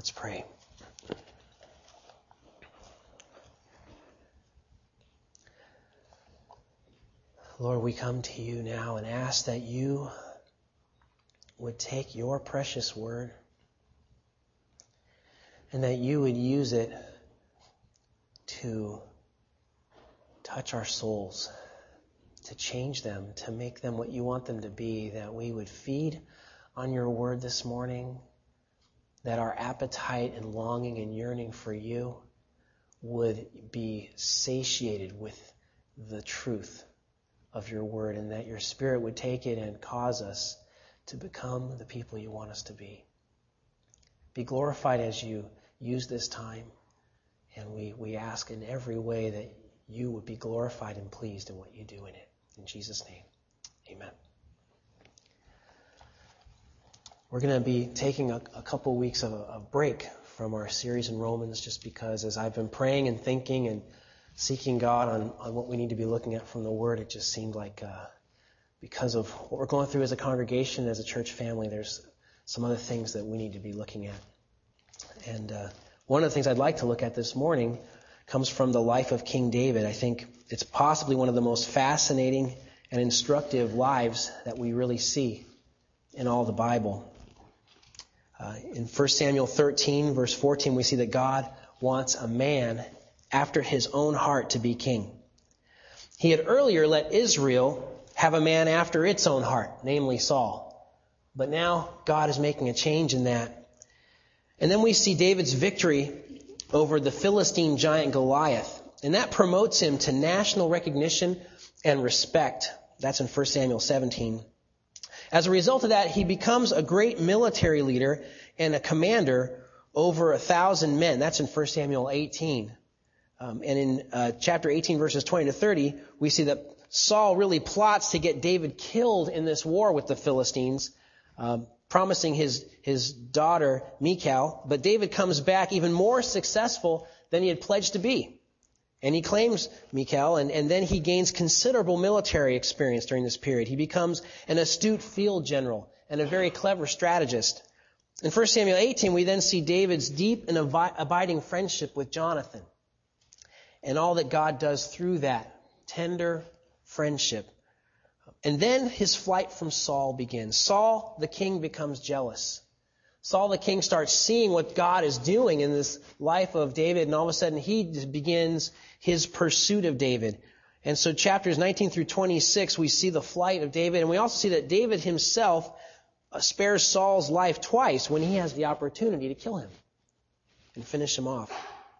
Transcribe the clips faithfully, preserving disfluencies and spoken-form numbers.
Let's pray. Lord, we come to you now and ask that you would take your precious word and that you would use it to touch our souls, to change them, to make them what you want them to be, that we would feed on your word this morning, that our appetite and longing and yearning for you would be satiated with the truth of your word, and that your Spirit would take it and cause us to become the people you want us to be. Be glorified as you use this time, and we, we ask in every way that you would be glorified and pleased in what you do in it. In Jesus' name, amen. We're going to be taking a, a couple weeks of a, a break from our series in Romans, just because as I've been praying and thinking and seeking God on, on what we need to be looking at from the Word, it just seemed like uh, because of what we're going through as a congregation, as a church family, there's some other things that we need to be looking at. And uh, one of the things I'd like to look at this morning comes from the life of King David. I think it's possibly one of the most fascinating and instructive lives that we really see in all the Bible. Uh, in First Samuel thirteen, verse fourteen, we see that God wants a man after his own heart to be king. He had earlier let Israel have a man after its own heart, namely Saul. But now God is making a change in that. And then we see David's victory over the Philistine giant Goliath. And that promotes him to national recognition and respect. That's in First Samuel seventeen. As a result of that, he becomes a great military leader and a commander over a thousand men. That's in First Samuel eighteen. Um, and in uh, chapter eighteen, verses twenty to thirty, we see that Saul really plots to get David killed in this war with the Philistines, um, promising his, his daughter, Michal. But David comes back even more successful than he had pledged to be. And he claims Michal, and, and then he gains considerable military experience during this period. He becomes an astute field general and a very clever strategist. In First Samuel eighteen, we then see David's deep and abiding friendship with Jonathan, and all that God does through that tender friendship. And then his flight from Saul begins. Saul, the king, becomes jealous. Saul, the king, starts seeing what God is doing in this life of David, and all of a sudden he begins his pursuit of David. And so chapters nineteen through twenty-six, we see the flight of David, and we also see that David himself spares Saul's life twice when he has the opportunity to kill him and finish him off.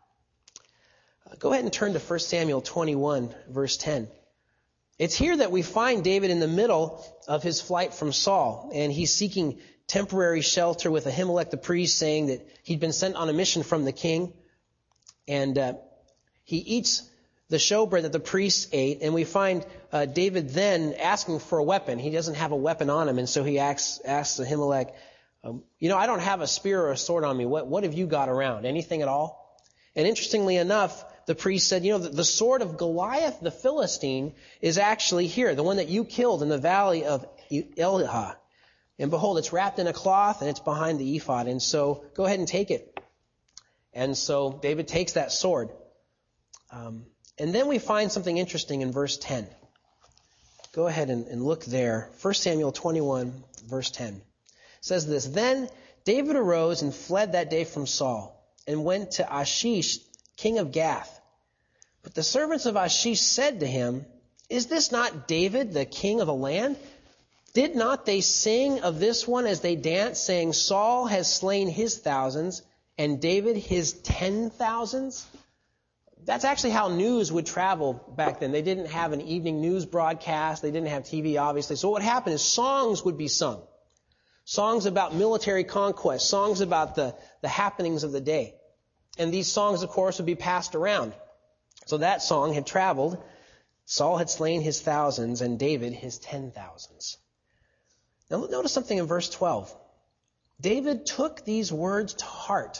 Go ahead and turn to First Samuel twenty-one, verse ten. It's here that we find David in the middle of his flight from Saul, and he's seeking temporary shelter with Ahimelech the priest, saying that he'd been sent on a mission from the king. And uh, he eats the showbread that the priests ate, and we find uh, David then asking for a weapon. He doesn't have a weapon on him, and so he asks, asks Ahimelech, um, you know, I don't have a spear or a sword on me. What, what have you got around? Anything at all? And interestingly enough, the priest said, you know, the, the sword of Goliath the Philistine is actually here, the one that you killed in the valley of Elah. And behold, it's wrapped in a cloth and it's behind the ephod. And so go ahead and take it. And so David takes that sword. Um, and then we find something interesting in verse ten. Go ahead and, and look there. First Samuel twenty-one, verse ten. It says this, Then David arose and fled that day from Saul and went to Achish, king of Gath. But the servants of Achish said to him, Is this not David, the king of the land? Did not they sing of this one as they danced, saying, Saul has slain his thousands, and David his ten thousands? That's actually how news would travel back then. They didn't have an evening news broadcast. They didn't have T V, obviously. So what would happen is songs would be sung. Songs about military conquest. Songs about the, the happenings of the day. And these songs, of course, would be passed around. So that song had traveled. Saul had slain his thousands, and David his ten thousands. Now notice something in verse twelve. David took these words to heart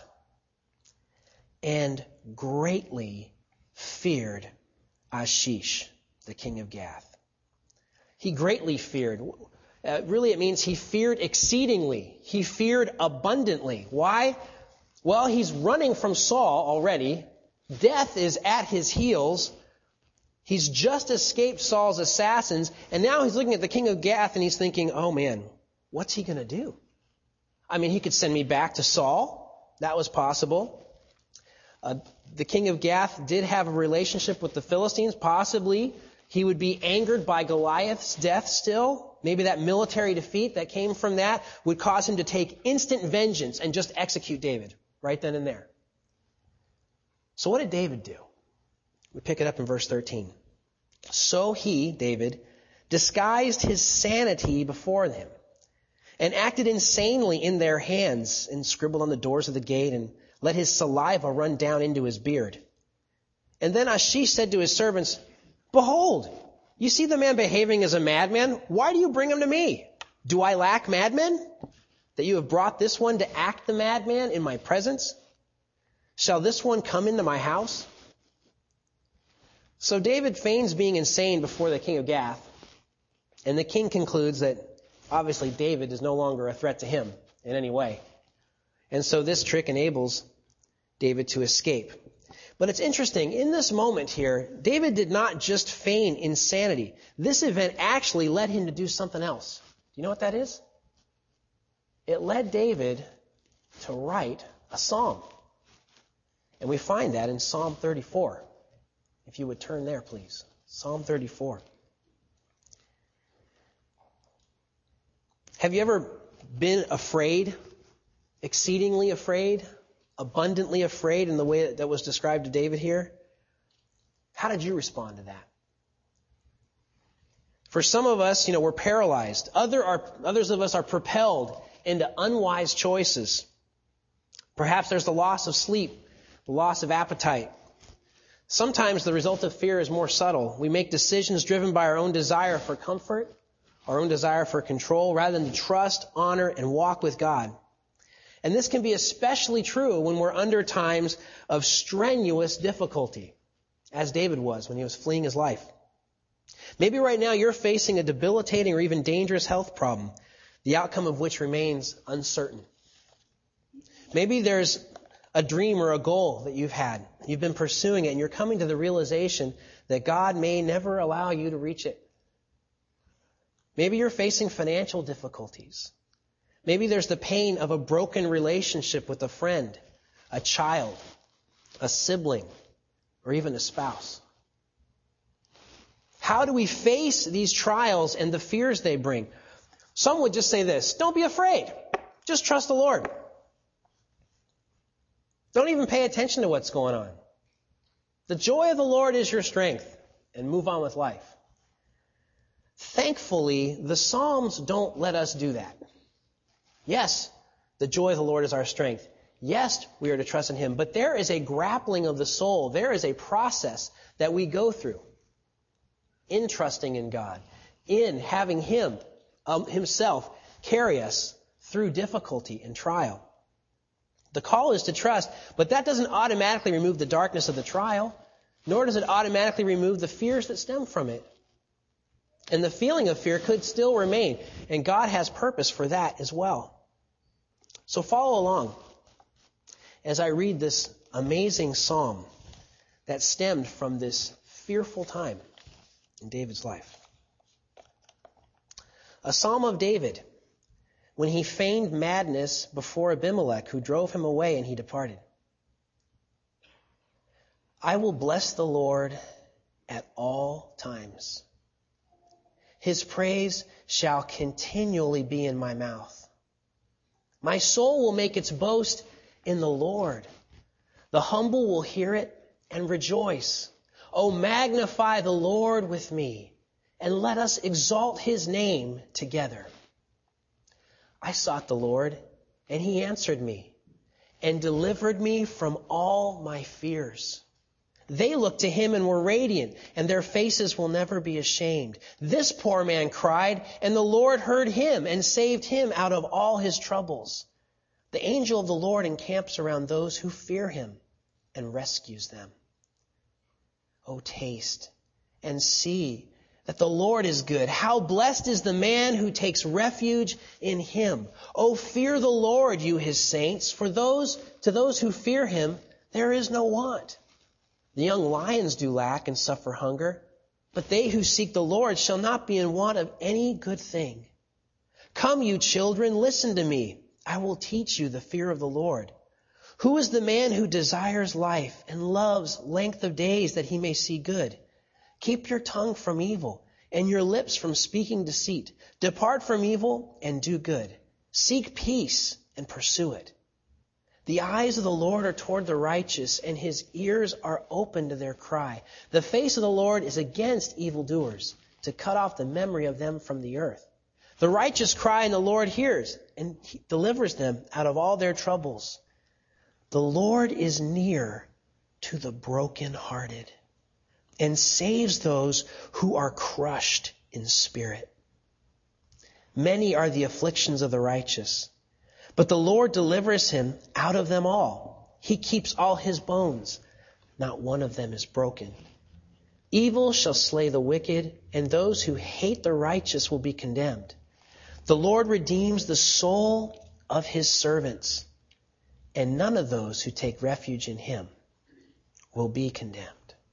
and greatly feared Achish, the king of Gath. He greatly feared. Uh, really, it means he feared exceedingly. He feared abundantly. Why? Well, he's running from Saul already. Death is at his heels. He's just escaped Saul's assassins, and now he's looking at the king of Gath and he's thinking, oh man, what's he going to do? I mean, he could send me back to Saul. That was possible. Uh, the king of Gath did have a relationship with the Philistines. Possibly he would be angered by Goliath's death still. Maybe that military defeat that came from that would cause him to take instant vengeance and just execute David right then and there. So what did David do? We pick it up in verse thirteen. So he, David, disguised his sanity before them and acted insanely in their hands and scribbled on the doors of the gate and let his saliva run down into his beard. And then Achish said to his servants, behold, you see the man behaving as a madman. Why do you bring him to me? Do I lack madmen? That you have brought this one to act the madman in my presence? Shall this one come into my house? So David feigns being insane before the king of Gath, and the king concludes that obviously David is no longer a threat to him in any way. And so this trick enables David to escape. But it's interesting, in this moment here, David did not just feign insanity. This event actually led him to do something else. Do you know what that is? It led David to write a psalm. And we find that in Psalm thirty-four. If you would turn there, please. Psalm thirty-four. Have you ever been afraid, exceedingly afraid, abundantly afraid in the way that was described to David here? How did you respond to that? For some of us, you know, we're paralyzed. Other are, others of us are propelled into unwise choices. Perhaps there's the loss of sleep, the loss of appetite. Sometimes the result of fear is more subtle. We make decisions driven by our own desire for comfort, our own desire for control, rather than to trust, honor, and walk with God. And this can be especially true when we're under times of strenuous difficulty, as David was when he was fleeing his life. Maybe right now you're facing a debilitating or even dangerous health problem, the outcome of which remains uncertain. Maybe there's a dream or a goal that you've had. You've been pursuing it, and you're coming to the realization that God may never allow you to reach it. Maybe you're facing financial difficulties. Maybe there's the pain of a broken relationship with a friend, a child, a sibling, or even a spouse. How do we face these trials and the fears they bring? Some would just say this: don't be afraid. Just trust the Lord. Don't even pay attention to what's going on. The joy of the Lord is your strength, and move on with life. Thankfully, the Psalms don't let us do that. Yes, the joy of the Lord is our strength. Yes, we are to trust in Him. But there is a grappling of the soul. There is a process that we go through in trusting in God, in having Him um, Himself carry us through difficulty and trial. The call is to trust, but that doesn't automatically remove the darkness of the trial, nor does it automatically remove the fears that stem from it. And the feeling of fear could still remain, and God has purpose for that as well. So follow along as I read this amazing psalm that stemmed from this fearful time in David's life. A psalm of David, when he feigned madness before Abimelech, who drove him away, and he departed. I will bless the Lord at all times. His praise shall continually be in my mouth. My soul will make its boast in the Lord. The humble will hear it and rejoice. Oh, magnify the Lord with me, and let us exalt His name together. I sought the Lord, and He answered me, and delivered me from all my fears. They looked to Him and were radiant, and their faces will never be ashamed. This poor man cried, and the Lord heard him and saved him out of all his troubles. The angel of the Lord encamps around those who fear Him and rescues them. Oh, taste and see that the Lord is good. How blessed is the man who takes refuge in him. Oh, fear the Lord, you his saints, for those to those who fear him there is no want. The young lions do lack and suffer hunger, but they who seek the Lord shall not be in want of any good thing. Come, you children, listen to me. I will teach you the fear of the Lord. Who is the man who desires life and loves length of days that he may see good? Keep your tongue from evil and your lips from speaking deceit. Depart from evil and do good. Seek peace and pursue it. The eyes of the Lord are toward the righteous, and his ears are open to their cry. The face of the Lord is against evildoers, to cut off the memory of them from the earth. The righteous cry, and the Lord hears and delivers them out of all their troubles. The Lord is near to the brokenhearted and saves those who are crushed in spirit. Many are the afflictions of the righteous, but the Lord delivers him out of them all. He keeps all his bones. Not one of them is broken. Evil shall slay the wicked, and those who hate the righteous will be condemned. The Lord redeems the soul of his servants, and none of those who take refuge in him will be condemned.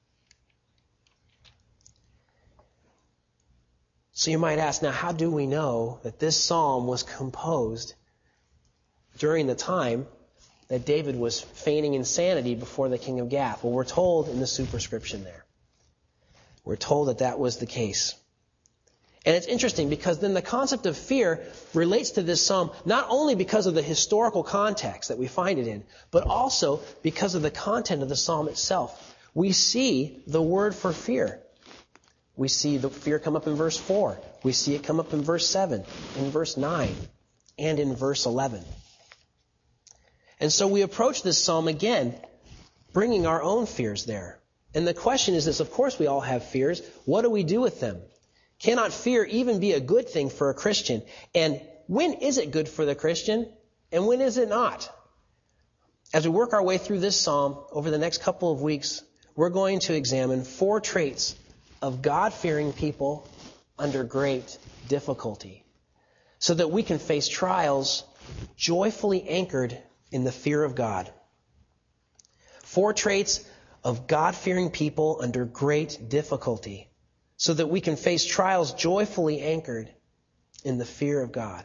So you might ask, now how do we know that this psalm was composed during the time that David was feigning insanity before the king of Gath? Well, we're told in the superscription there. We're told that that was the case. And it's interesting because then the concept of fear relates to this psalm not only because of the historical context that we find it in, but also because of the content of the psalm itself. We see the word for fear. We see the fear come up in verse four. We see it come up in verse seven, in verse nine, and in verse eleven. And so we approach this psalm again, bringing our own fears there. And the question is this: of course we all have fears. What do we do with them? Cannot fear even be a good thing for a Christian? And when is it good for the Christian? And when is it not? As we work our way through this psalm over the next couple of weeks, we're going to examine four traits of God-fearing people under great difficulty, so that we can face trials joyfully anchored in the fear of God. Four traits of God-fearing people under great difficulty, so that we can face trials joyfully anchored in the fear of God.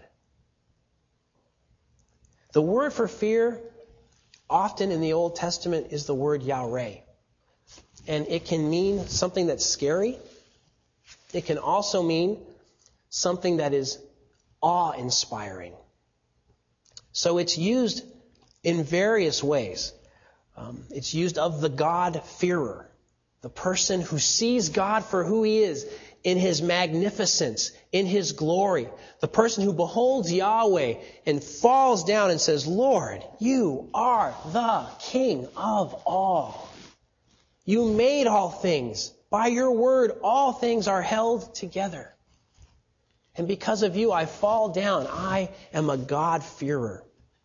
The word for fear, often in the Old Testament, is the word Yahweh. And it can mean something that's scary. It can also mean something that is awe-inspiring. So it's used in various ways. Um, it's used of the God-fearer, the person who sees God for who he is, in his magnificence, in his glory. The person who beholds Yahweh and falls down and says, Lord, you are the King of all. You made all things. By your word, all things are held together. And because of you, I fall down. I am a God-fearer.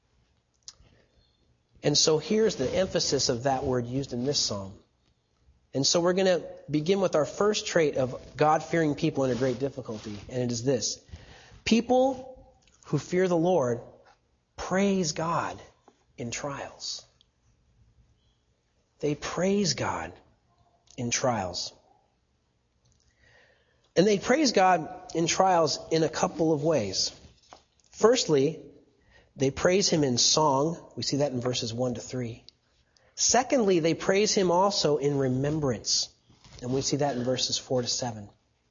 And so here's the emphasis of that word used in this psalm. And so we're going to begin with our first trait of God-fearing people under great difficulty. And it is this: people who fear the Lord praise God in trials. They praise God in trials. And they praise God in trials in a couple of ways. Firstly, they praise him in song. We see that in verses one to three. Secondly, they praise him also in remembrance. And we see that in verses four to seven.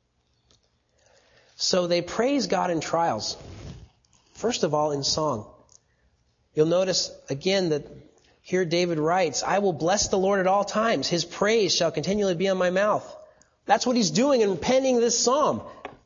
So they praise God in trials. First of all, in song. You'll notice again that here David writes, I will bless the Lord at all times. His praise shall continually be on my mouth. That's what he's doing in penning this psalm.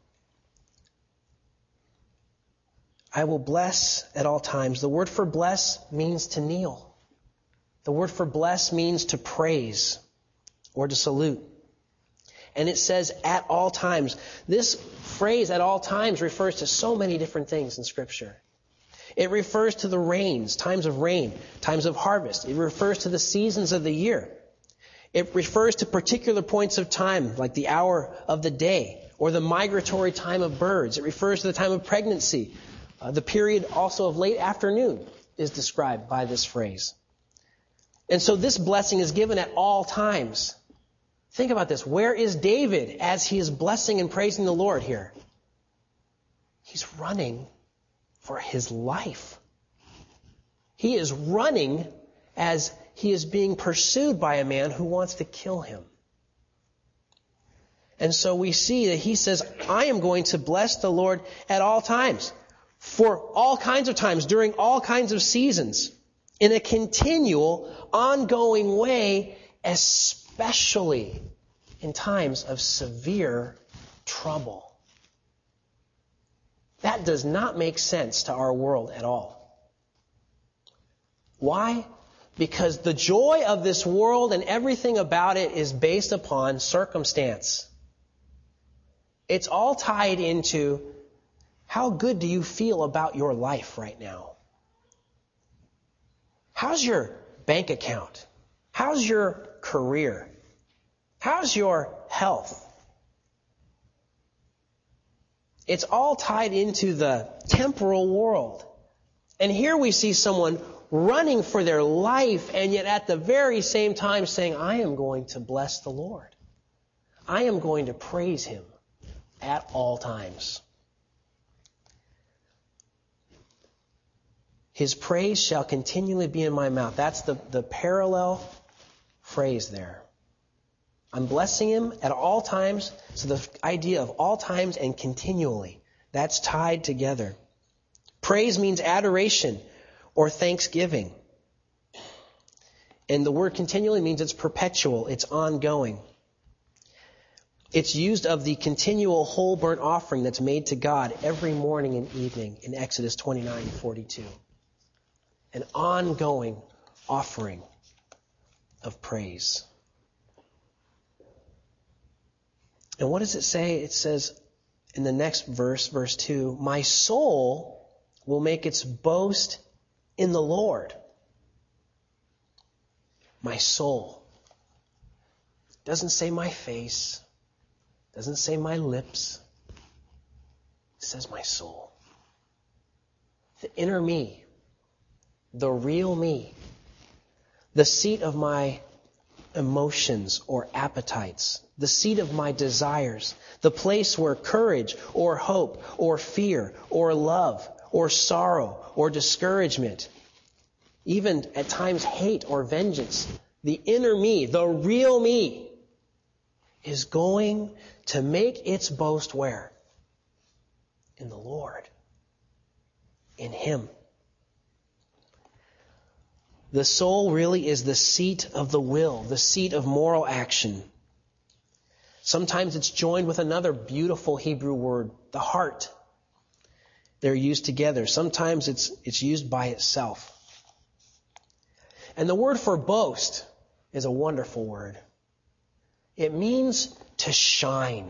I will bless at all times. The word for bless means to kneel. The word for bless means to praise or to salute. And it says at all times. This phrase at all times refers to so many different things in Scripture. It refers to the rains, times of rain, times of harvest. It refers to the seasons of the year. It refers to particular points of time, like the hour of the day or the migratory time of birds. It refers to the time of pregnancy. Uh, the period also of late afternoon is described by this phrase. And so this blessing is given at all times. Think about this. Where is David as he is blessing and praising the Lord here? He's running for his life. He is running as he is being pursued by a man who wants to kill him. And so we see that he says, I am going to bless the Lord at all times, for all kinds of times, during all kinds of seasons, in a continual, ongoing way, especially in times of severe trouble. That does not make sense to our world at all. Why? Because the joy of this world and everything about it is based upon circumstance. It's all tied into how good do you feel about your life right now? How's your bank account? How's your career? How's your health? It's all tied into the temporal world. And here we see someone running for their life and yet at the very same time saying, I am going to bless the Lord. I am going to praise Him at all times. His praise shall continually be in my mouth. That's the, the parallel phrase there. I'm blessing Him at all times. So the idea of all times and continually, that's tied together. Praise means adoration or thanksgiving. And the word continually means it's perpetual, it's ongoing. It's used of the continual whole burnt offering that's made to God every morning and evening in Exodus twenty-nine forty-two. An ongoing offering of praise. And what does it say? It says in the next verse, verse two, my soul will make its boast in the Lord. My soul. Doesn't say my face. Doesn't say my lips. It says my soul. The inner me. The real me. The seat of my emotions or appetites. The seat of my desires. The place where courage or hope or fear or love or sorrow or discouragement, even at times hate or vengeance, the inner me, the real me, is going to make its boast where? In the Lord. In Him. The soul really is the seat of the will, the seat of moral action. Sometimes it's joined with another beautiful Hebrew word, the heart. They're used together. Sometimes it's it's used by itself. And the word for boast is a wonderful word. It means to shine.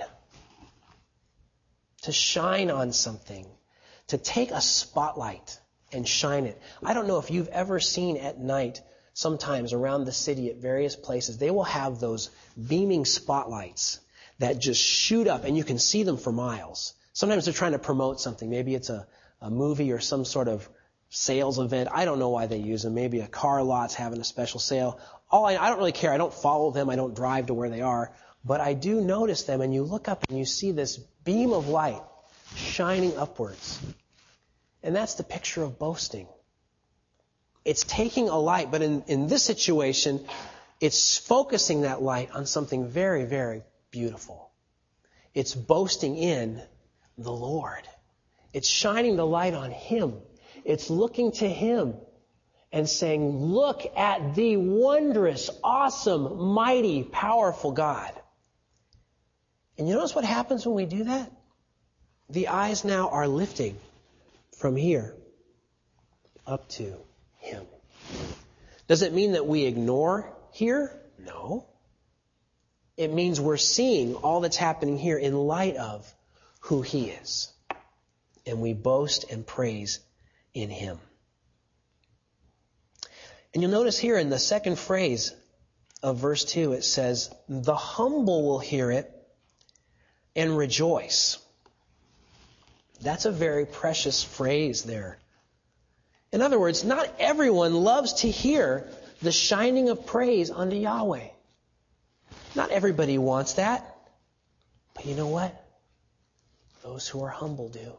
To shine on something. To take a spotlight and shine it. I don't know if you've ever seen at night, sometimes around the city at various places, they will have those beaming spotlights that just shoot up and you can see them for miles. Sometimes they're trying to promote something. Maybe it's a, a movie or some sort of sales event. I don't know why they use them. Maybe a car lot's having a special sale. All I, I don't really care. I don't follow them. I don't drive to where they are. But I do notice them, and you look up and you see this beam of light shining upwards. And that's the picture of boasting. It's taking a light, but in, in this situation, it's focusing that light on something very, very beautiful. It's boasting in the Lord. It's shining the light on Him. It's looking to Him and saying, look at the wondrous, awesome, mighty, powerful God. And you notice what happens when we do that? The eyes now are lifting from here up to Him. Does it mean that we ignore here? No. It means we're seeing all that's happening here in light of who He is. And we boast and praise in Him. And you'll notice here in the second phrase of verse two, it says, the humble will hear it and rejoice. That's a very precious phrase there. In other words, not everyone loves to hear the shining of praise unto Yahweh. Not everybody wants that. But you know what? Those who are humble do.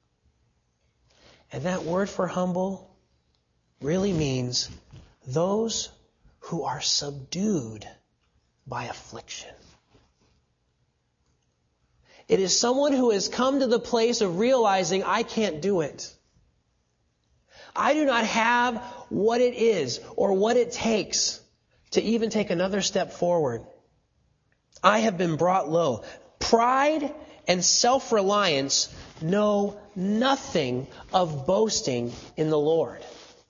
And that word for humble really means those who are subdued by affliction. It is someone who has come to the place of realizing, I can't do it. I do not have what it is or what it takes to even take another step forward. I have been brought low. Pride and self-reliance know nothing of boasting in the Lord.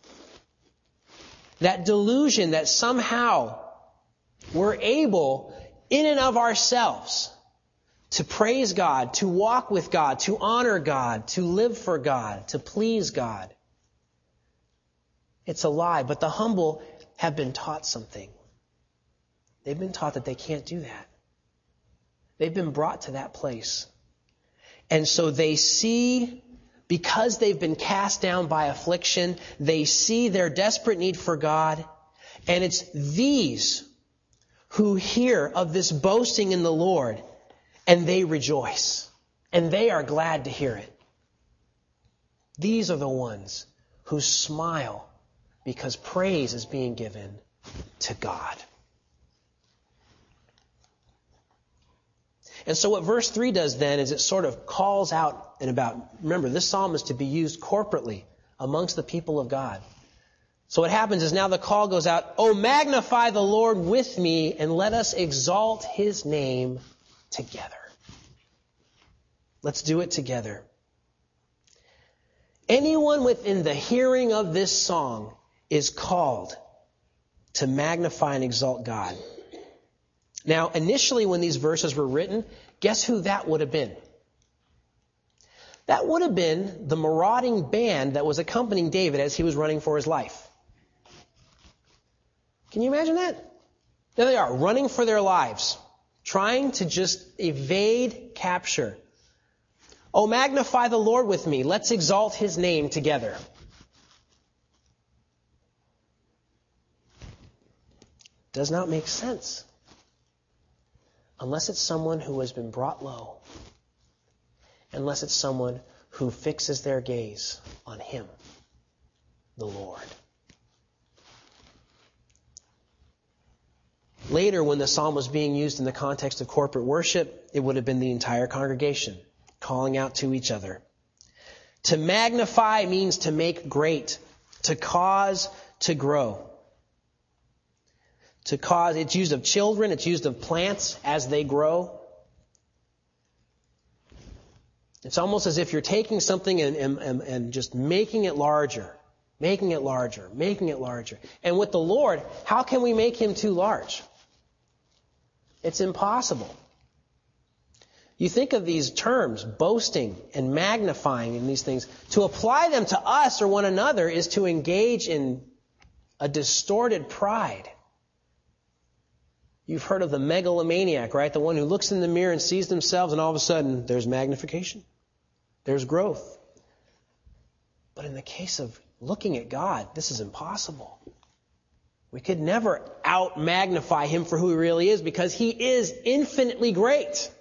That delusion that somehow we're able, in and of ourselves, to praise God, to walk with God, to honor God, to live for God, to please God. It's a lie, but the humble have been taught something. They've been taught that they can't do that. They've been brought to that place. And so they see, because they've been cast down by affliction, they see their desperate need for God. And it's these who hear of this boasting in the Lord, and they rejoice. And they are glad to hear it. These are the ones who smile because praise is being given to God. And so what verse three does then is it sort of calls out and about, remember, this psalm is to be used corporately amongst the people of God. So what happens is now the call goes out, "Oh, magnify the Lord with me, and let us exalt His name together." Let's do it together. Anyone within the hearing of this song is called to magnify and exalt God. Now, initially when these verses were written, guess who that would have been? That would have been the marauding band that was accompanying David as he was running for his life. Can you imagine that? There they are, running for their lives, trying to just evade capture. "Oh, magnify the Lord with me. Let's exalt His name together." Does not make sense. Unless it's someone who has been brought low. Unless it's someone who fixes their gaze on Him, the Lord. Later, when the psalm was being used in the context of corporate worship, it would have been the entire congregation calling out to each other. To magnify means to make great, to cause to grow. To cause, it's used of children, it's used of plants as they grow. It's almost as if you're taking something and, and, and just making it larger, making it larger, making it larger. And with the Lord, how can we make Him too large? It's impossible. You think of these terms, boasting and magnifying and these things. To apply them to us or one another is to engage in a distorted pride. You've heard of the megalomaniac, right? The one who looks in the mirror and sees themselves, and all of a sudden there's magnification. There's growth. But in the case of looking at God, this is impossible. We could never out-magnify Him for who He really is because He is infinitely great.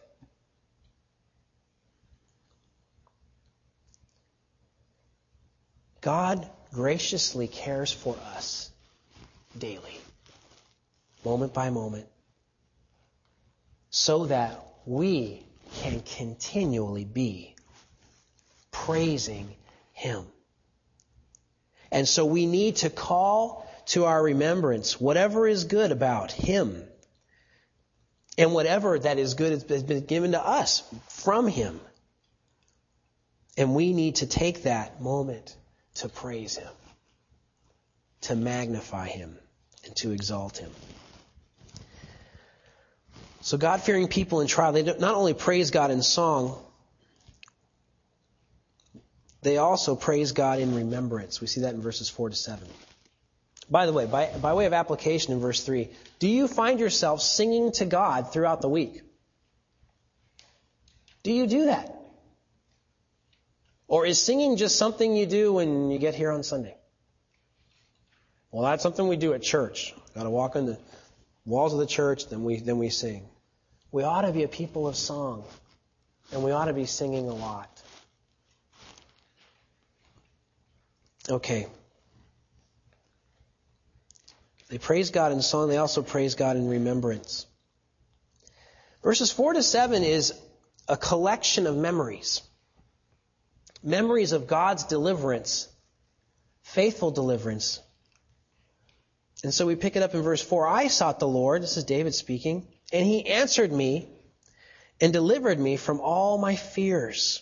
God graciously cares for us daily, moment by moment, so that we can continually be praising Him. And so we need to call to our remembrance whatever is good about Him. And whatever that is good has been given to us from Him. And we need to take that moment to praise Him, to magnify Him, and to exalt Him. So God-fearing people in trial, they not only praise God in song, they also praise God in remembrance. We see that in verses four to seven. By the way, by, by way of application in verse three, do you find yourself singing to God throughout the week? Do you do that? Or is singing just something you do when you get here on Sunday? Well, that's something we do at church. Got to walk in the walls of the church, then we then we sing. We ought to be a people of song, and we ought to be singing a lot. Okay. They praise God in song. They also praise God in remembrance. Verses four to seven is a collection of memories. Memories of God's deliverance, faithful deliverance. And so we pick it up in verse four. I sought the Lord, this is David speaking, and He answered me and delivered me from all my fears.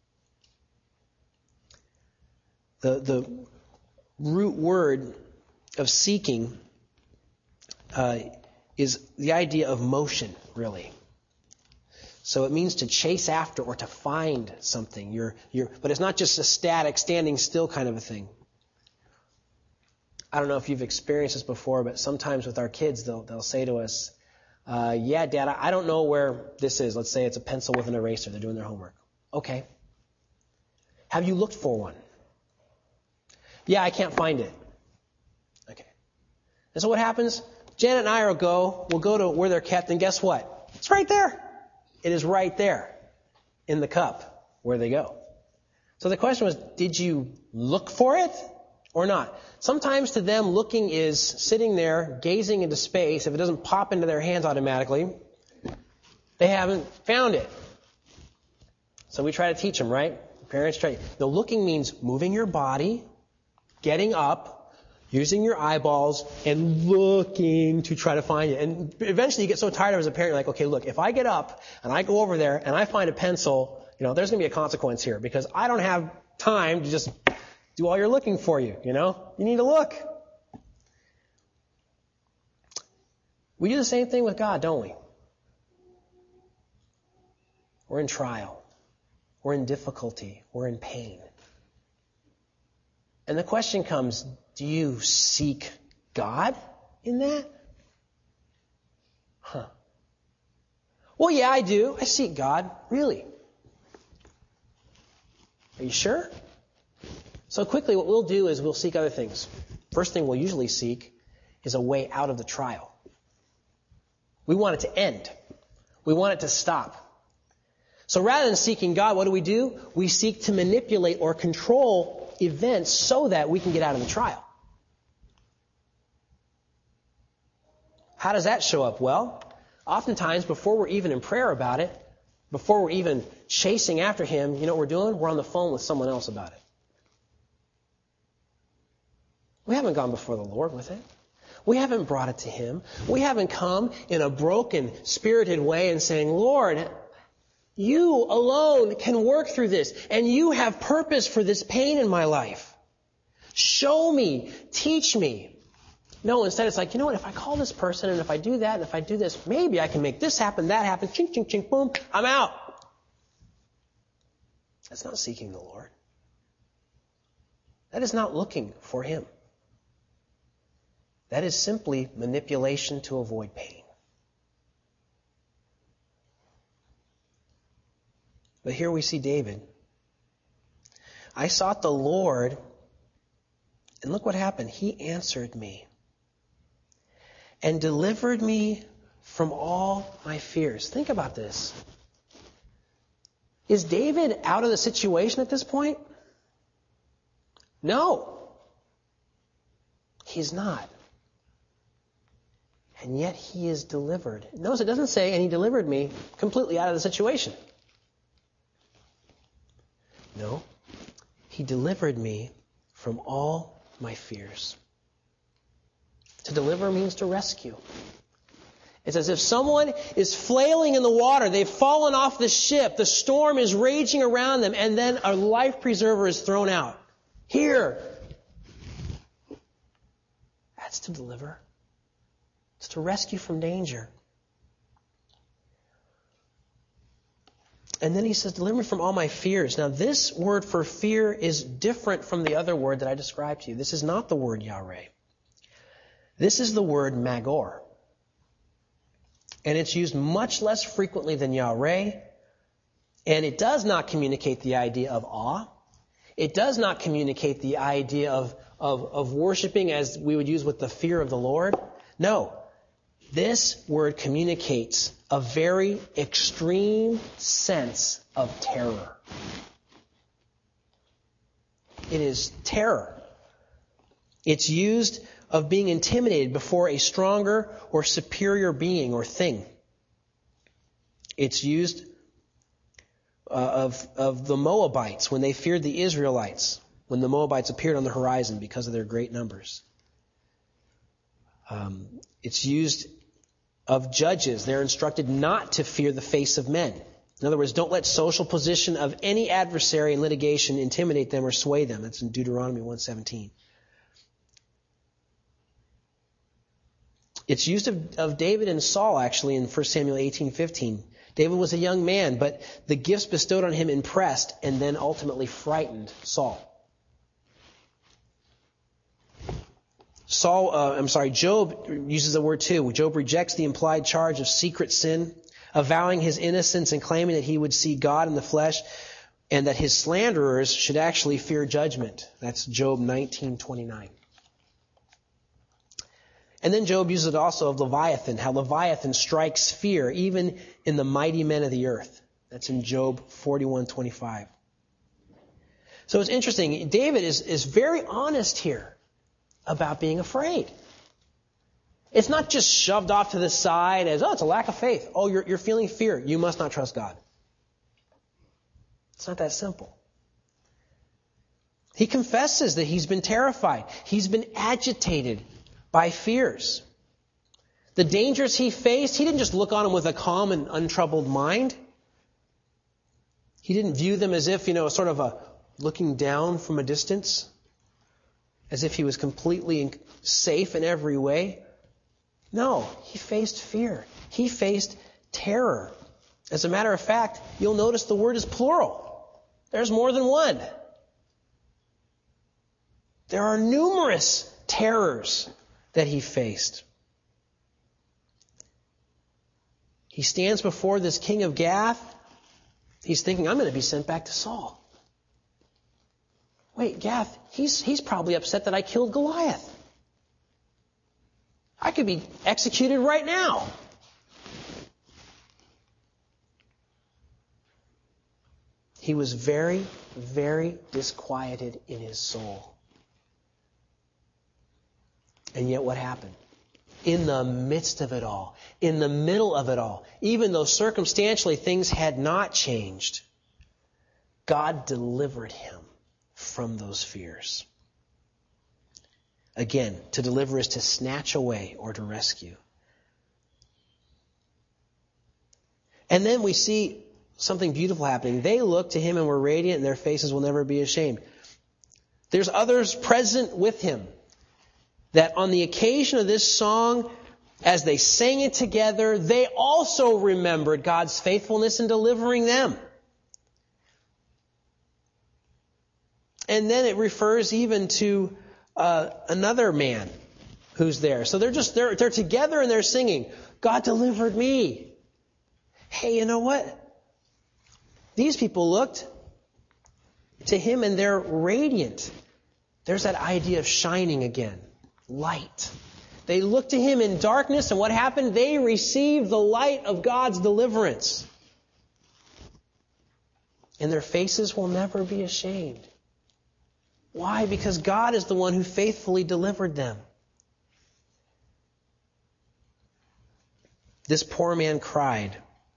The, the root word of seeking uh, is the idea of motion, really. So it means to chase after or to find something. You're, you're, but it's not just a static, standing still kind of a thing. I don't know if you've experienced this before, but sometimes with our kids, they'll they'll say to us, uh, yeah, Dad, I don't know where this is. Let's say it's a pencil with an eraser. They're doing their homework. Okay. Have you looked for one? Yeah, I can't find it. Okay. And so what happens? Janet and I will go, we'll go to where they're kept, and guess what? It's right there. It is right there in the cup where they go. So the question was, did you look for it or not? Sometimes to them, looking is sitting there, gazing into space. If it doesn't pop into their hands automatically, they haven't found it. So we try to teach them, right? Parents try. The looking means moving your body, getting up, using your eyeballs, and looking to try to find it. And eventually you get so tired of it as a parent, you're like, okay, look, if I get up and I go over there and I find a pencil, you know, there's going to be a consequence here because I don't have time to just do all you're looking for you, you know? You need to look. We do the same thing with God, don't we? We're in trial. We're in difficulty. We're in pain. And the question comes, do you seek God in that? Huh. Well, yeah, I do. I seek God. Really? Are you sure? So quickly, what we'll do is we'll seek other things. First thing we'll usually seek is a way out of the trial. We want it to end. We want it to stop. So rather than seeking God, what do we do? We seek to manipulate or control events so that we can get out of the trial. How does that show up? Well, oftentimes before we're even in prayer about it, before we're even chasing after Him, you know what we're doing? We're on the phone with someone else about it. We haven't gone before the Lord with it. We haven't brought it to Him. We haven't come in a broken, spirited way and saying, Lord, You alone can work through this, and You have purpose for this pain in my life. Show me, teach me. No, instead it's like, you know what, if I call this person, and if I do that, and if I do this, maybe I can make this happen, that happen, chink, chink, chink, boom, I'm out. That's not seeking the Lord. That is not looking for Him. That is simply manipulation to avoid pain. But here we see David. I sought the Lord, and look what happened. He answered me and delivered me from all my fears. Think about this. Is David out of the situation at this point? No. He's not. And yet he is delivered. Notice it doesn't say, and He delivered me completely out of the situation. No. He delivered me from all my fears. To deliver means to rescue. It's as if someone is flailing in the water. They've fallen off the ship. The storm is raging around them, and then a life preserver is thrown out. Here. That's to deliver. It's to rescue from danger. And then he says, deliver me from all my fears. Now this word for fear is different from the other word that I described to you. This is not the word Yahweh. This is the word Magor. And it's used much less frequently than Yahweh. And it does not communicate the idea of awe. It does not communicate the idea of, of, of worshiping as we would use with the fear of the Lord. No. This word communicates a very extreme sense of terror. It is terror. It's used of being intimidated before a stronger or superior being or thing. It's used uh, of, of the Moabites when they feared the Israelites, when the Moabites appeared on the horizon because of their great numbers. Um, it's used of judges. They're instructed not to fear the face of men. In other words, don't let social position of any adversary in litigation intimidate them or sway them. That's in Deuteronomy one seventeen. It's used of, of David and Saul, actually, in First Samuel eighteen fifteen. David was a young man, but the gifts bestowed on him impressed and then ultimately frightened Saul. Saul, uh, I'm sorry, Job uses the word too. Job rejects the implied charge of secret sin, avowing his innocence and claiming that he would see God in the flesh and that his slanderers should actually fear judgment. That's Job nineteen twenty-nine. And then Job uses it also of Leviathan, how Leviathan strikes fear even in the mighty men of the earth. That's in Job forty-one twenty-five. So it's interesting. David is, is very honest here about being afraid. It's not just shoved off to the side as, oh, it's a lack of faith. Oh, you're, you're feeling fear. You must not trust God. It's not that simple. He confesses that he's been terrified. He's been agitated by fears. The dangers he faced, he didn't just look on them with a calm and untroubled mind. He didn't view them as if, you know, sort of a looking down from a distance, as if he was completely safe in every way. No, he faced fear. He faced terror. As a matter of fact, you'll notice the word is plural. There's more than one. There are numerous terrors that he faced. He stands before this king of Gath. He's thinking, I'm going to be sent back to Saul. Wait, Gath, he's, he's probably upset that I killed Goliath. I could be executed right now. He was very, very disquieted in his soul. And yet what happened? In the midst of it all, in the middle of it all, even though circumstantially things had not changed, God delivered him from those fears. Again, to deliver is to snatch away or to rescue. And then we see something beautiful happening. They looked to him and were radiant, and their faces will never be ashamed. There's others present with him that on the occasion of this song, as they sang it together, they also remembered God's faithfulness in delivering them. And then it refers even to uh, another man who's there. So they're just they're they're together and they're singing, God delivered me. Hey, you know what? These people looked to him and they're radiant. There's that idea of shining again. Light. They looked to him in darkness, and what happened? They received the light of God's deliverance. And their faces will never be ashamed. Why? Because God is the one who faithfully delivered them. This poor man cried.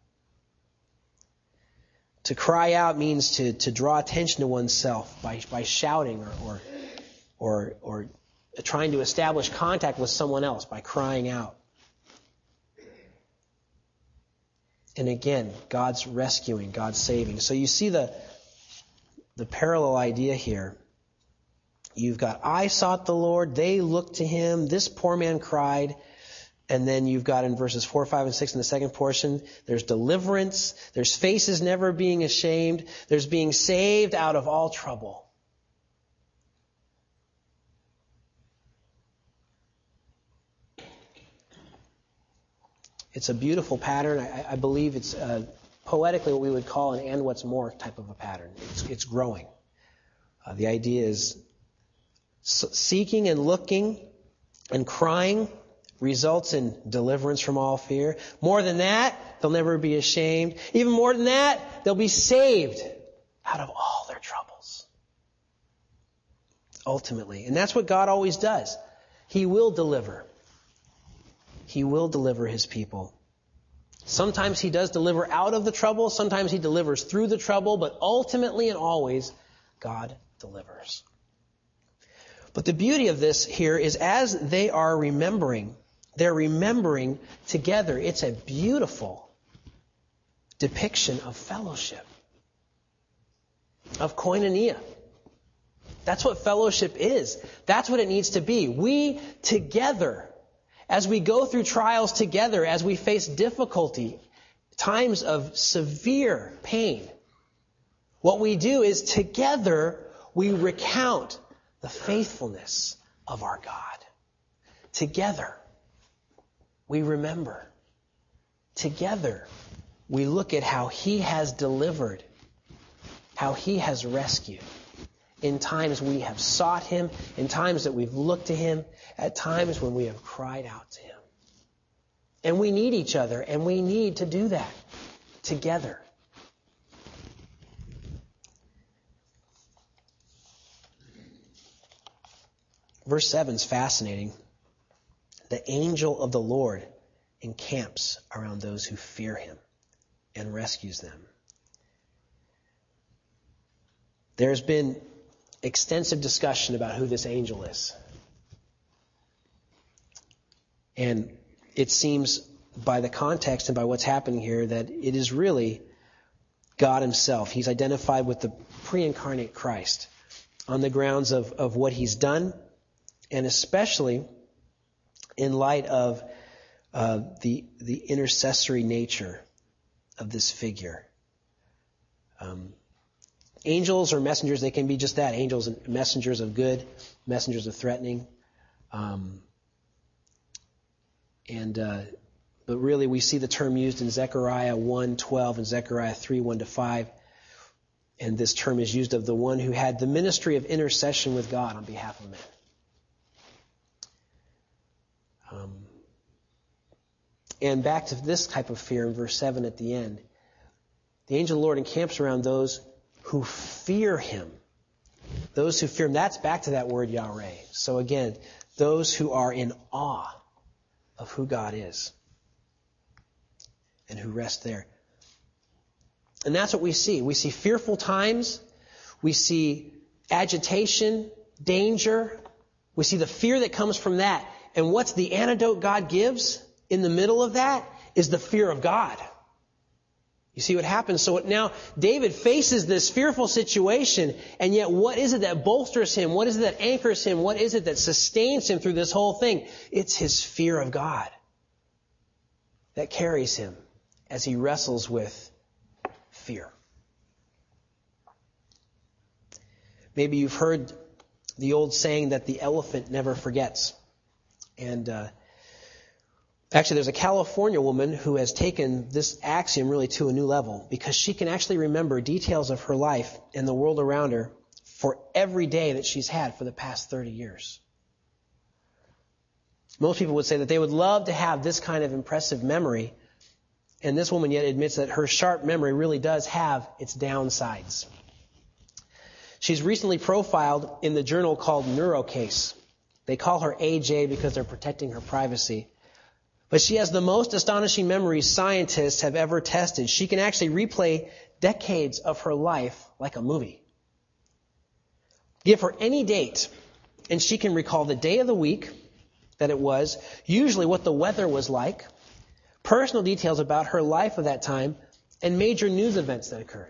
To cry out means to, to draw attention to oneself by, by shouting or, or, or, or trying to establish contact with someone else by crying out. And again, God's rescuing, God's saving. So you see the, the parallel idea here. You've got, I sought the Lord, they looked to him, this poor man cried. And then you've got in verses four, five, and six in the second portion, there's deliverance, there's faces never being ashamed, there's being saved out of all trouble. It's a beautiful pattern. I, I believe it's uh, poetically what we would call an and what's more type of a pattern. It's, it's growing. Uh, the idea is seeking and looking and crying results in deliverance from all fear. More than that, they'll never be ashamed. Even more than that, they'll be saved out of all their troubles. Ultimately. And that's what God always does. He will deliver. He will deliver His people. Sometimes He does deliver out of the trouble. Sometimes He delivers through the trouble. But ultimately and always, God delivers. But the beauty of this here is as they are remembering, they're remembering together. It's a beautiful depiction of fellowship, of koinonia. That's what fellowship is. That's what it needs to be. We together, as we go through trials together, as we face difficulty, times of severe pain, what we do is together we recount the faithfulness of our God. Together, we remember. Together, we look at how He has delivered, how He has rescued. In times we have sought Him, in times that we've looked to Him, at times when we have cried out to Him. And we need each other, and we need to do that together. Verse seven is fascinating. The angel of the Lord encamps around those who fear Him and rescues them. There's been extensive discussion about who this angel is. And it seems by the context and by what's happening here that it is really God Himself. He's identified with the pre-incarnate Christ on the grounds of, of what He's done, and especially in light of uh, the the intercessory nature of this figure. Um, angels or messengers, they can be just that. Angels and messengers of good, messengers of threatening. Um, and uh, but really we see the term used in Zechariah one twelve and Zechariah three one to five. And this term is used of the one who had the ministry of intercession with God on behalf of men. Um, and back to this type of fear in verse seven at the end. The angel of the Lord encamps around those who fear Him. Those who fear Him. That's back to that word Yahweh. So again, those who are in awe of who God is and who rest there. And that's what we see. We see fearful times. We see agitation, danger. We see the fear that comes from that. And what's the antidote God gives in the middle of that is the fear of God. You see what happens? So now David faces this fearful situation, and yet what is it that bolsters him? What is it that anchors him? What is it that sustains him through this whole thing? It's his fear of God that carries him as he wrestles with fear. Maybe you've heard the old saying that the elephant never forgets. And uh, actually, there's a California woman who has taken this axiom really to a new level because she can actually remember details of her life and the world around her for every day that she's had for the past thirty years. Most people would say that they would love to have this kind of impressive memory, and this woman yet admits that her sharp memory really does have its downsides. She's recently profiled in the journal called NeuroCase. They call her A J because they're protecting her privacy. But she has the most astonishing memories scientists have ever tested. She can actually replay decades of her life like a movie. Give her any date, and she can recall the day of the week that it was, usually what the weather was like, personal details about her life of that time, and major news events that occurred.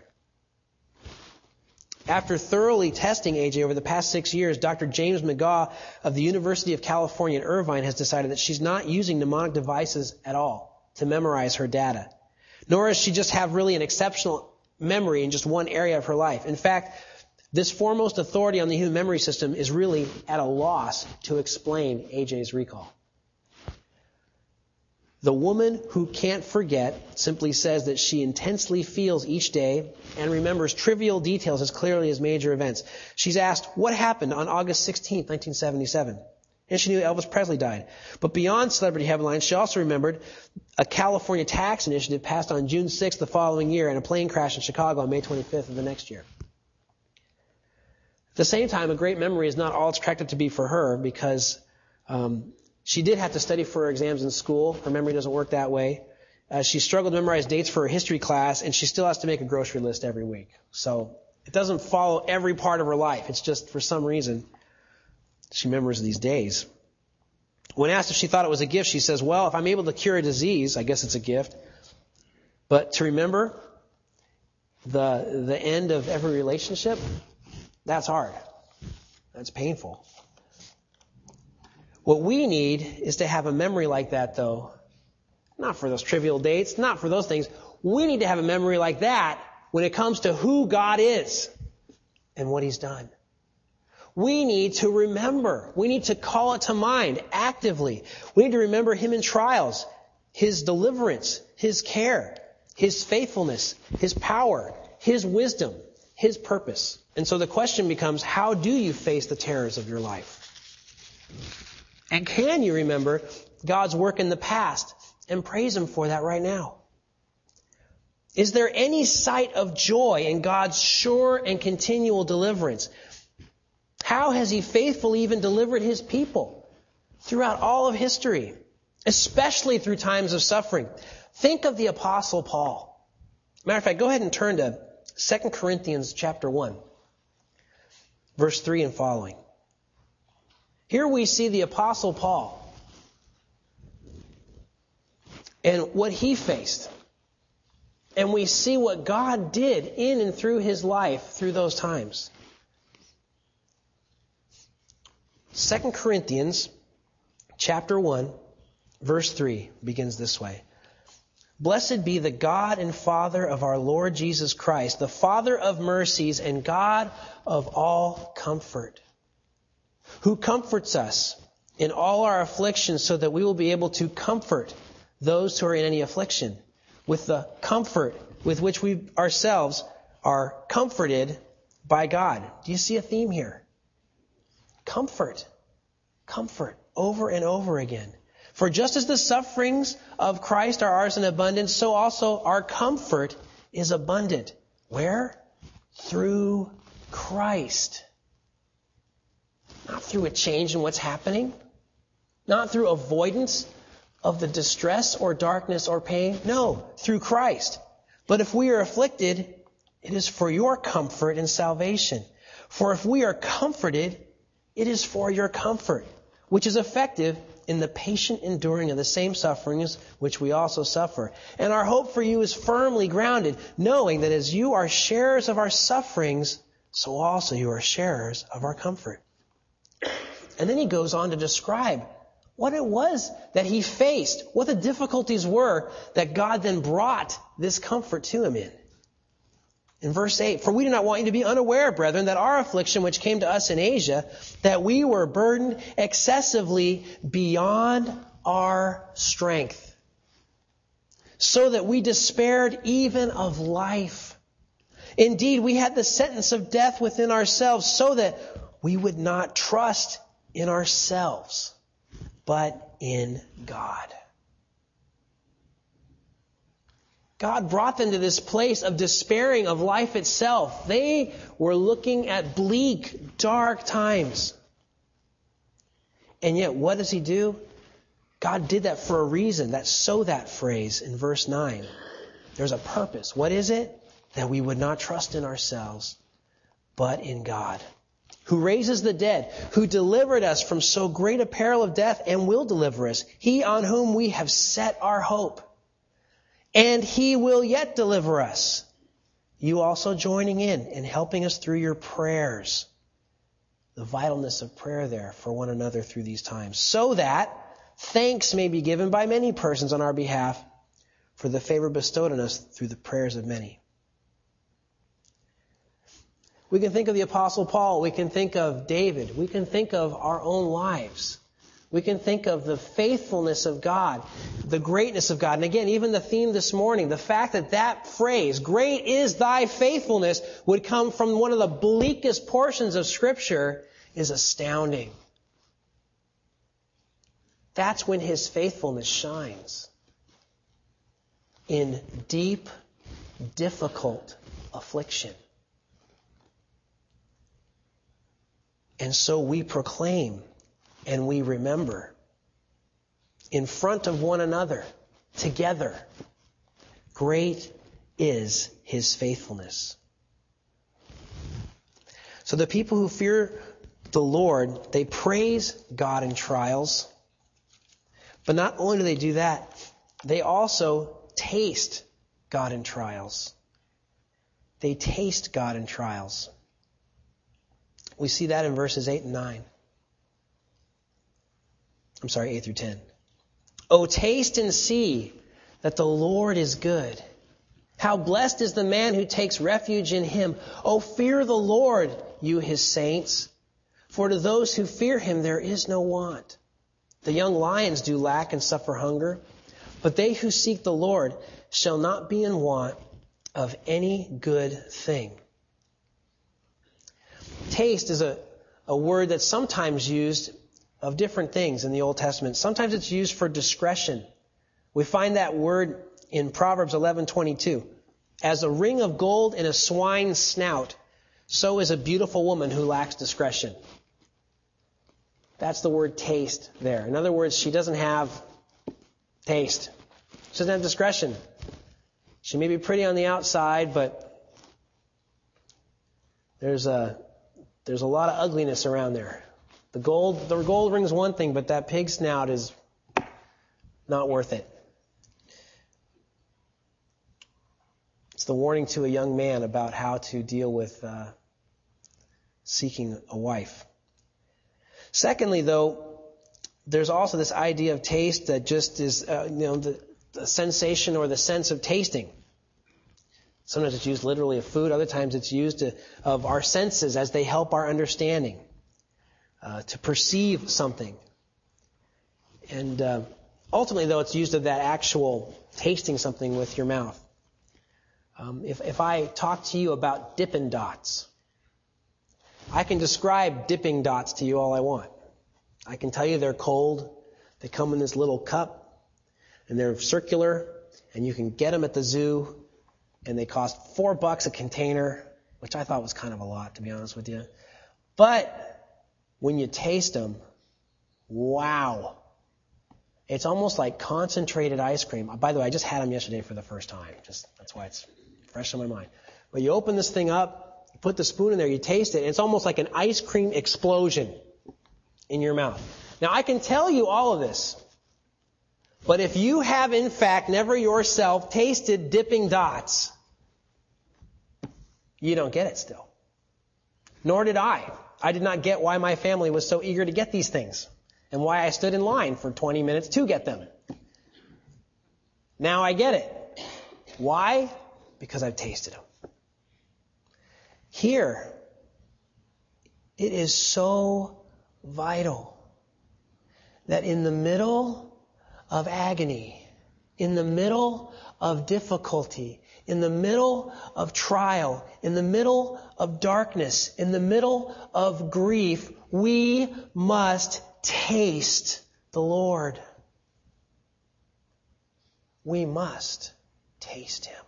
After thoroughly testing A J over the past six years, Doctor James McGaugh of the University of California at Irvine has decided that she's not using mnemonic devices at all to memorize her data. Nor does she just have really an exceptional memory in just one area of her life. In fact, this foremost authority on the human memory system is really at a loss to explain A J's recall. The woman who can't forget simply says that she intensely feels each day and remembers trivial details as clearly as major events. She's asked, what happened on August sixteenth, nineteen seventy-seven? And she knew Elvis Presley died. But beyond celebrity headlines, she also remembered a California tax initiative passed on June sixth the following year and a plane crash in Chicago on May twenty-fifth of the next year. At the same time, a great memory is not all it's cracked up to be for her, because um, she did have to study for her exams in school. Her memory doesn't work that way. Uh, she struggled to memorize dates for her history class, and she still has to make a grocery list every week. So it doesn't follow every part of her life. It's just for some reason she remembers these days. When asked if she thought it was a gift, she says, well, if I'm able to cure a disease, I guess it's a gift. But to remember the the end of every relationship, that's hard. That's painful. What we need is to have a memory like that, though. Not for those trivial dates, not for those things. We need to have a memory like that when it comes to who God is and what He's done. We need to remember. We need to call it to mind actively. We need to remember Him in trials, His deliverance, His care, His faithfulness, His power, His wisdom, His purpose. And so the question becomes, how do you face the terrors of your life? And can you remember God's work in the past and praise Him for that right now? Is there any sight of joy in God's sure and continual deliverance? How has He faithfully even delivered His people throughout all of history, especially through times of suffering? Think of the Apostle Paul. Matter of fact, go ahead and turn to Second Corinthians chapter one, verse three and following. Here we see the Apostle Paul and what he faced. And we see what God did in and through his life through those times. Second Corinthians chapter one, verse three begins this way. Blessed be the God and Father of our Lord Jesus Christ, the Father of mercies and God of all comfort, who comforts us in all our afflictions so that we will be able to comfort those who are in any affliction with the comfort with which we ourselves are comforted by God. Do you see a theme here? Comfort. Comfort. Over and over again. For just as the sufferings of Christ are ours in abundance, so also our comfort is abundant. Where? Through Christ. Not through a change in what's happening. Not through avoidance of the distress or darkness or pain. No, through Christ. But if we are afflicted, it is for your comfort and salvation. For if we are comforted, it is for your comfort, which is effective in the patient enduring of the same sufferings which we also suffer. And our hope for you is firmly grounded, knowing that as you are sharers of our sufferings, so also you are sharers of our comfort. And then he goes on to describe what it was that he faced, what the difficulties were that God then brought this comfort to him in. In verse eight, for we do not want you to be unaware, brethren, that our affliction which came to us in Asia, that we were burdened excessively beyond our strength, so that we despaired even of life. Indeed, we had the sentence of death within ourselves, so that we would not trust in ourselves, but in God. God brought them to this place of despairing of life itself. They were looking at bleak, dark times. And yet, what does He do? God did that for a reason. That so that phrase in verse nine. There's a purpose. What is it? That we would not trust in ourselves, but in God, who raises the dead, who delivered us from so great a peril of death and will deliver us. He on whom we have set our hope. And He will yet deliver us. You also joining in and helping us through your prayers. The vitalness of prayer there for one another through these times. So that thanks may be given by many persons on our behalf for the favor bestowed on us through the prayers of many. We can think of the Apostle Paul. We can think of David. We can think of our own lives. We can think of the faithfulness of God, the greatness of God. And again, even the theme this morning, the fact that that phrase, great is thy faithfulness, would come from one of the bleakest portions of Scripture is astounding. That's when His faithfulness shines. In deep, difficult affliction. And so we proclaim and we remember in front of one another, together, great is His faithfulness. So the people who fear the Lord, they praise God in trials. But not only do they do that, they also taste God in trials. They taste God in trials. We see that in verses eight and nine. I'm sorry, eight through ten. Oh, taste and see that the Lord is good. How blessed is the man who takes refuge in Him. Oh, fear the Lord, you His saints. For to those who fear Him there is no want. The young lions do lack and suffer hunger, but they who seek the Lord shall not be in want of any good thing. Taste is a, a word that's sometimes used of different things in the Old Testament. Sometimes it's used for discretion. We find that word in Proverbs eleven twenty-two. As a ring of gold in a swine's snout, so is a beautiful woman who lacks discretion. That's the word taste there. In other words, she doesn't have taste. She doesn't have discretion. She may be pretty on the outside, but there's a there's a lot of ugliness around there. The gold, the gold ring's one thing, but that pig snout is not worth it. It's the warning to a young man about how to deal with uh, seeking a wife. Secondly, though, there's also this idea of taste that just is, uh, you know, the, the sensation or the sense of tasting. Sometimes it's used literally of food. Other times it's used to, of our senses as they help our understanding. Uh, to perceive something. And uh, ultimately, though, it's used of that actual tasting something with your mouth. Um, if, if I talk to you about Dippin' Dots, I can describe Dipping Dots to you all I want. I can tell you they're cold, they come in this little cup, and they're circular, and you can get them at the zoo, and they cost four bucks a container, which I thought was kind of a lot, to be honest with you. But when you taste them, wow. It's almost like concentrated ice cream. By the way, I just had them yesterday for the first time. Just that's why it's fresh in my mind. But you open this thing up, you put the spoon in there, you taste it, and it's almost like an ice cream explosion in your mouth. Now, I can tell you all of this, but if you have, in fact, never yourself tasted Dipping Dots, you don't get it still. Nor did I. I did not get why my family was so eager to get these things and why I stood in line for twenty minutes to get them. Now I get it. Why? Because I've tasted them. Here, it is so vital that in the middle of agony, in the middle of difficulty, in the middle of trial, in the middle of darkness, in the middle of grief, we must taste the Lord. We must taste Him.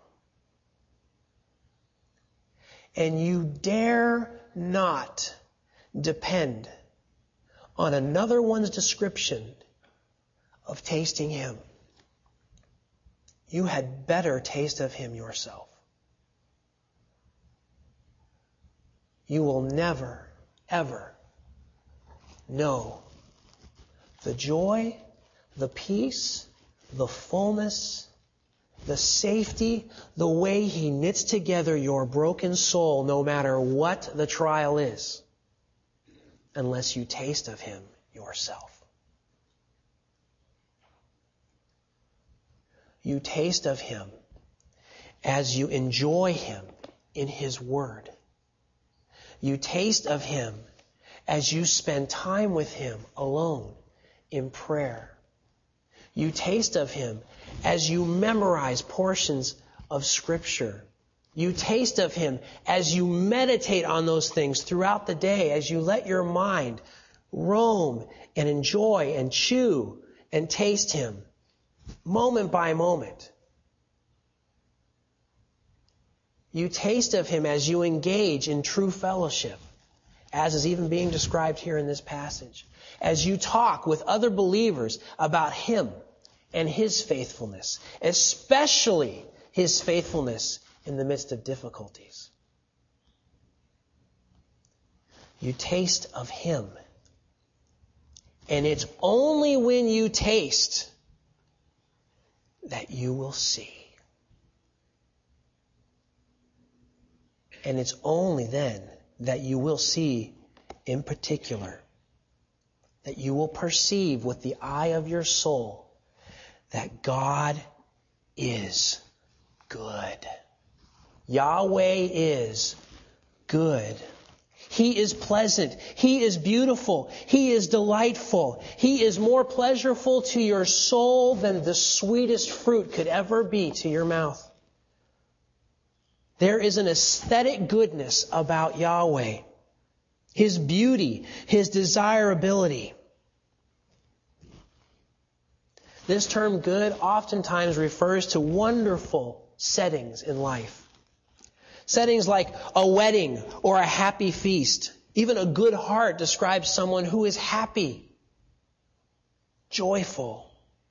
And you dare not depend on another one's description of tasting Him. You had better taste of Him yourself. You will never, ever know the joy, the peace, the fullness, the safety, the way He knits together your broken soul, no matter what the trial is, unless you taste of Him yourself. You taste of Him as you enjoy Him in His Word. You taste of Him as you spend time with Him alone in prayer. You taste of Him as you memorize portions of Scripture. You taste of Him as you meditate on those things throughout the day, as you let your mind roam and enjoy and chew and taste Him moment by moment. You taste of Him as you engage in true fellowship, as is even being described here in this passage. As you talk with other believers about Him and His faithfulness, especially His faithfulness in the midst of difficulties. You taste of Him. And it's only when you taste that you will see. And it's only then that you will see in particular, that you will perceive with the eye of your soul that God is good. Yahweh is good. He is pleasant. He is beautiful. He is delightful. He is more pleasurable to your soul than the sweetest fruit could ever be to your mouth. There is an aesthetic goodness about Yahweh. His beauty, His desirability. This term good oftentimes refers to wonderful settings in life. Settings like a wedding or a happy feast. Even a good heart describes someone who is happy, joyful.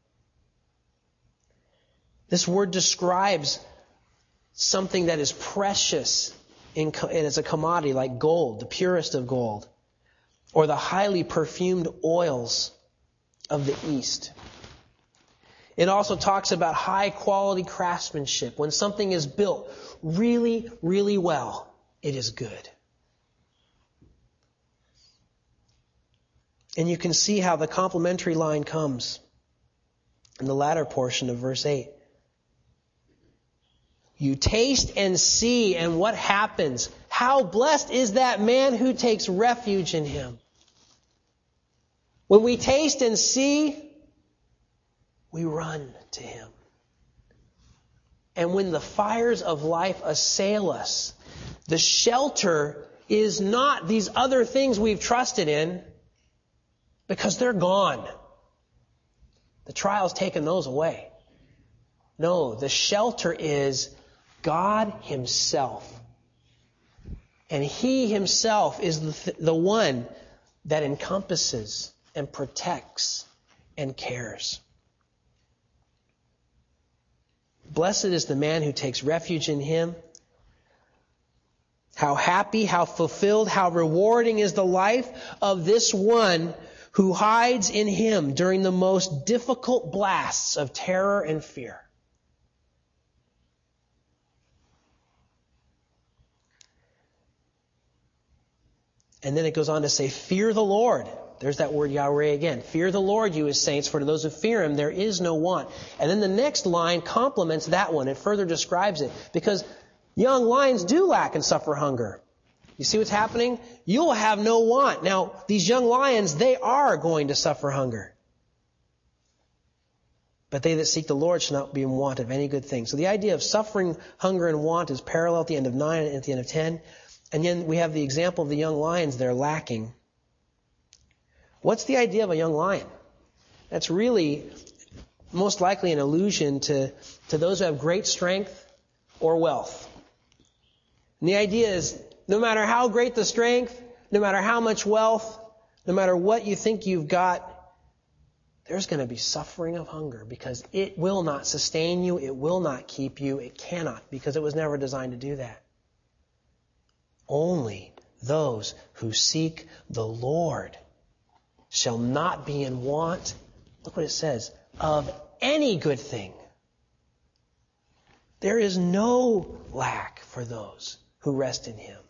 This word describes something that is precious in, and as a commodity like gold, the purest of gold, or the highly perfumed oils of the East. It also talks about high quality craftsmanship. When something is built really, really well, it is good. And you can see how the complementary line comes in the latter portion of verse eight. You taste and see, and what happens? How blessed is that man who takes refuge in Him. When we taste and see, we run to Him. And when the fires of life assail us, the shelter is not these other things we've trusted in, because they're gone. The trial's taken those away. No, the shelter is God Himself. And He Himself is the, th- the one that encompasses and protects and cares. Blessed is the man who takes refuge in Him. How happy, how fulfilled, how rewarding is the life of this one who hides in Him during the most difficult blasts of terror and fear. And then it goes on to say, fear the Lord. There's that word Yahweh again. Fear the Lord, you His saints, for to those who fear Him there is no want. And then the next line complements that one. It further describes it. Because young lions do lack and suffer hunger. You see what's happening? You'll have no want. Now, these young lions, they are going to suffer hunger. But they that seek the Lord shall not be in want of any good thing. So the idea of suffering, hunger, and want is parallel at the end of nine and at the end of ten. And then we have the example of the young lions there lacking. What's the idea of a young lion? That's really most likely an allusion to, to those who have great strength or wealth. And the idea is, no matter how great the strength, no matter how much wealth, no matter what you think you've got, there's going to be suffering of hunger because it will not sustain you, it will not keep you, it cannot, because it was never designed to do that. Only those who seek the Lord shall not be in want, look what it says, of any good thing. There is no lack for those who rest in Him.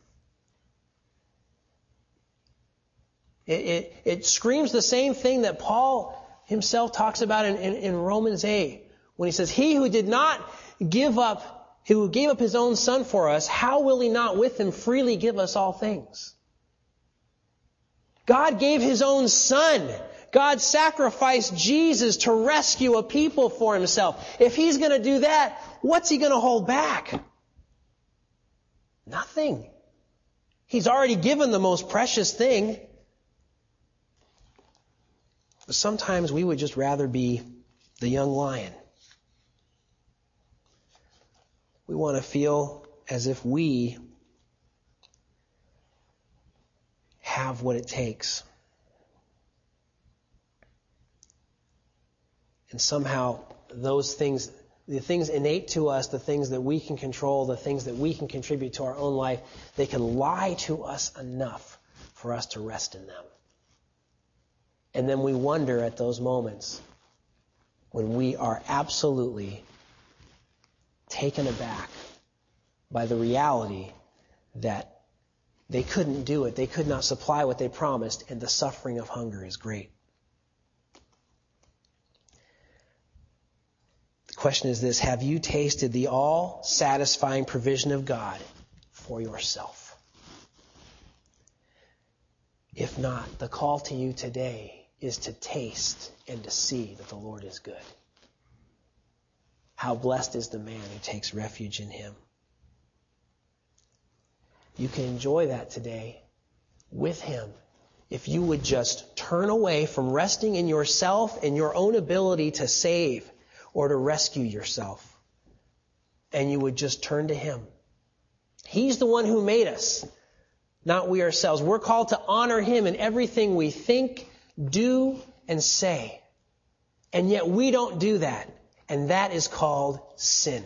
It, it, it screams the same thing that Paul himself talks about in, in, in Romans eight, when he says, He who did not give up who gave up His own Son for us, how will He not with Him freely give us all things? God gave His own Son. God sacrificed Jesus to rescue a people for himself. If he's going to do that, what's he going to hold back? Nothing. He's already given the most precious thing. But sometimes we would just rather be the young lion. We want to feel as if we have what it takes. And somehow those things, the things innate to us, the things that we can control, the things that we can contribute to our own life, they can lie to us enough for us to rest in them. And then we wonder at those moments when we are absolutely taken aback by the reality that they couldn't do it. They could not supply what they promised, and the suffering of hunger is great. The question is this: have you tasted the all-satisfying provision of God for yourself? If not, the call to you today is to taste and to see that the Lord is good. How blessed is the man who takes refuge in him. You can enjoy that today with him if you would just turn away from resting in yourself and your own ability to save or to rescue yourself. And you would just turn to him. He's the one who made us, not we ourselves. We're called to honor him in everything we think, do, and say. And yet we don't do that. And that is called sin.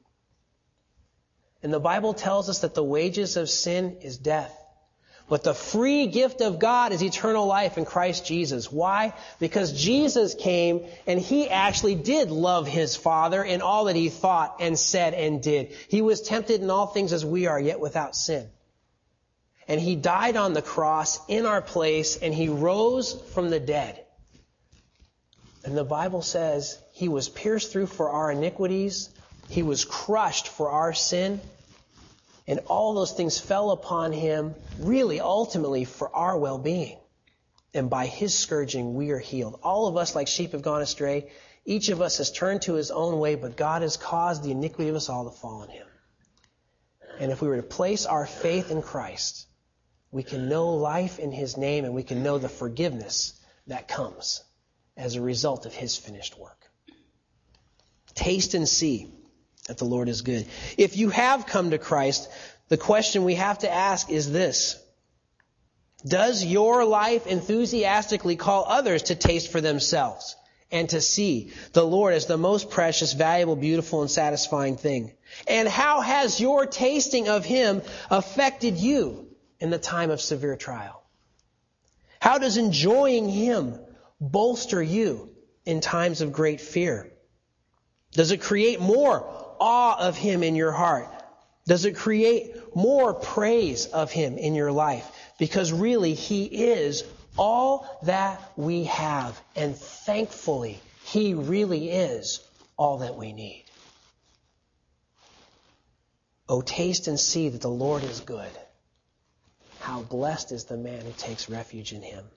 And the Bible tells us that the wages of sin is death. But the free gift of God is eternal life in Christ Jesus. Why? Because Jesus came and he actually did love his Father in all that he thought and said and did. He was tempted in all things as we are, yet without sin. And he died on the cross in our place, and he rose from the dead. And the Bible says he was pierced through for our iniquities. He was crushed for our sin. And all those things fell upon him, really, ultimately, for our well-being. And by his scourging, we are healed. All of us, like sheep, have gone astray. Each of us has turned to his own way, but God has caused the iniquity of us all to fall on him. And if we were to place our faith in Christ, we can know life in his name, and we can know the forgiveness that comes as a result of his finished work. Taste and see that the Lord is good. If you have come to Christ, the question we have to ask is this: does your life enthusiastically call others to taste for themselves and to see the Lord as the most precious, valuable, beautiful, and satisfying thing? And how has your tasting of him affected you in the time of severe trial? How does enjoying him bolster you in times of great fear? Does it create more awe of him in your heart? Does it create more praise of him in your life? Because really, he is all that we have. And thankfully, he really is all that we need. Oh, taste and see that the Lord is good. How blessed is the man who takes refuge in him.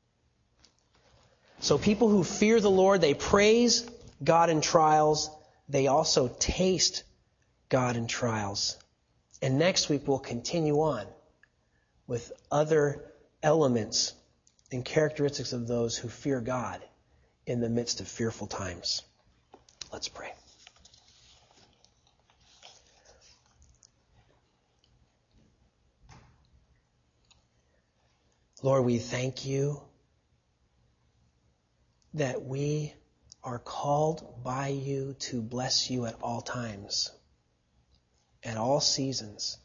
So people who fear the Lord, they praise God in trials. They also taste God in trials. And next week we'll continue on with other elements and characteristics of those who fear God in the midst of fearful times. Let's pray. Lord, we thank you that we are called by you to bless you at all times, at all seasons.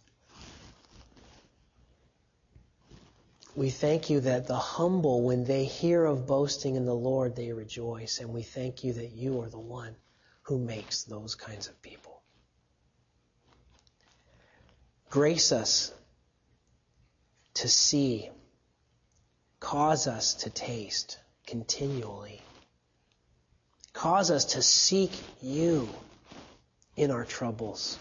We thank you that the humble, when they hear of boasting in the Lord, they rejoice. And we thank you that you are the one who makes those kinds of people. Grace us to see, cause us to taste continually. Cause us to seek you in our troubles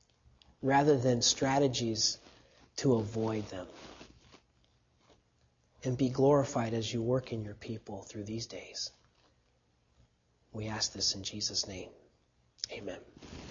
rather than strategies to avoid them. and be glorified as you work in your people through these days. We ask this in Jesus' name. Amen.